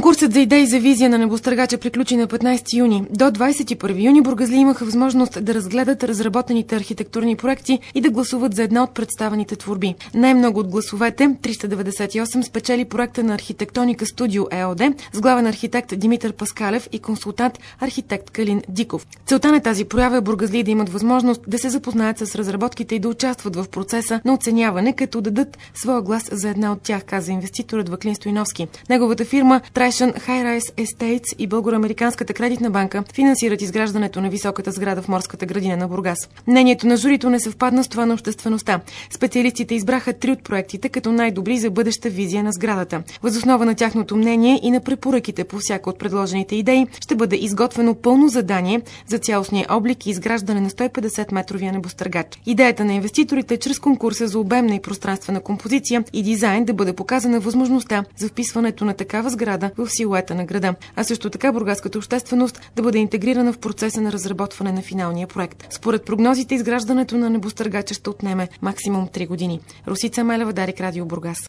Конкурсът за идеи за визия на небостъргача приключи на 15 юни. До 21 юни бургазли имаха възможност да разгледат разработените архитектурни проекти и да гласуват за една от представените творби. Най-много от гласовете, 398, спечели проекта на Архитектоника Студио ЕОД с главен архитект Димитър Паскалев и консултант архитект Калин Диков. Целта на тази проява е бургазли да имат възможност да се запознаят с разработките и да участват в процеса на оценяване, като дадат своя глас за една от тях, каза инвеститорът Ваклин Стоиновски. Неговата фирма Trashon High-Rise Estates и Българо-американската кредитна банка финансират изграждането на високата сграда в морската градина на Бургас. Мнението на журито не съвпадна с това на обществеността. Специалистите избраха 3 от проектите като най-добри за бъдеща визия на сградата. Въз основа на тяхното мнение и на препоръките по всяка от предложените идеи ще бъде изготвено пълно задание за цялостния облик и изграждане на 150-метровия небостъргач. Идеята на инвеститорите е чрез конкурса за обемна и пространствена композиция и дизайн да бъде показана възможността за вписването на такава сграда в силуета на града, а също така бургаската общественост да бъде интегрирана в процеса на разработване на финалния проект. Според прогнозите, изграждането на небостъргача ще отнеме максимум 3 години. Росица Мелева, Дарик Радио, Бургас.